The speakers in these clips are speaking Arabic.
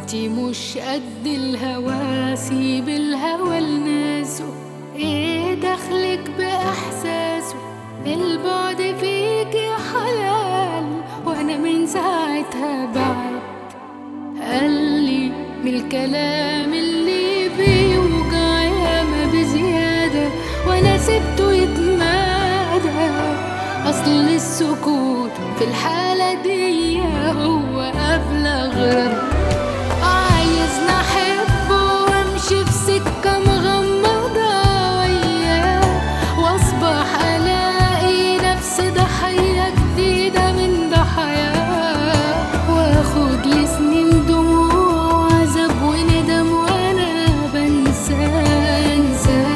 انتي مش قد الهوى، سيب الهوى لناسه، ايه دخلك بإحساسه؟ البعد فيكي حلال وانا من ساعتها بعد. قالي من الكلام اللي بيوجع ياما بزيادة وانا سبته يتمادى، اصل السكوت في الحالة دي هو ابلغ رد. عايزني احبه وامشي في سكة مغمضة وياه، واصبح الاقي نفسي ضحية جديدة من ضحاياه، واخد لسنين دموع وعذاب وندم وانا بنساه.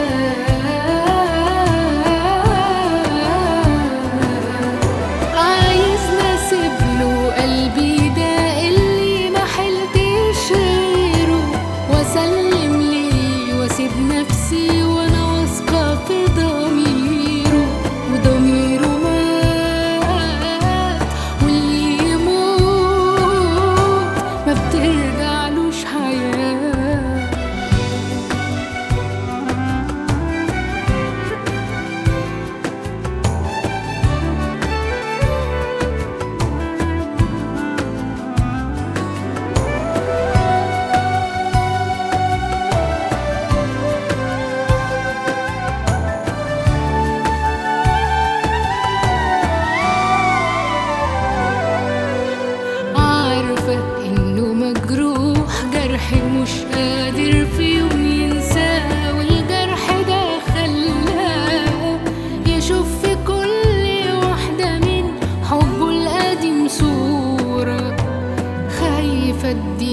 عايزني اسيبله قلبي ده اللي ما حلتش غيره، واسلم ليه واسيب نفسي وانا واثقة في ضميره، وضميره مات واللي يموت ما بترجعلوش حياة. عارفة إنه مجروح، جرحي مش قادر في يوم ينساه، والجرح ده خلاه يشوف في كل واحدة من حبه القديم صورة. خايفة أدي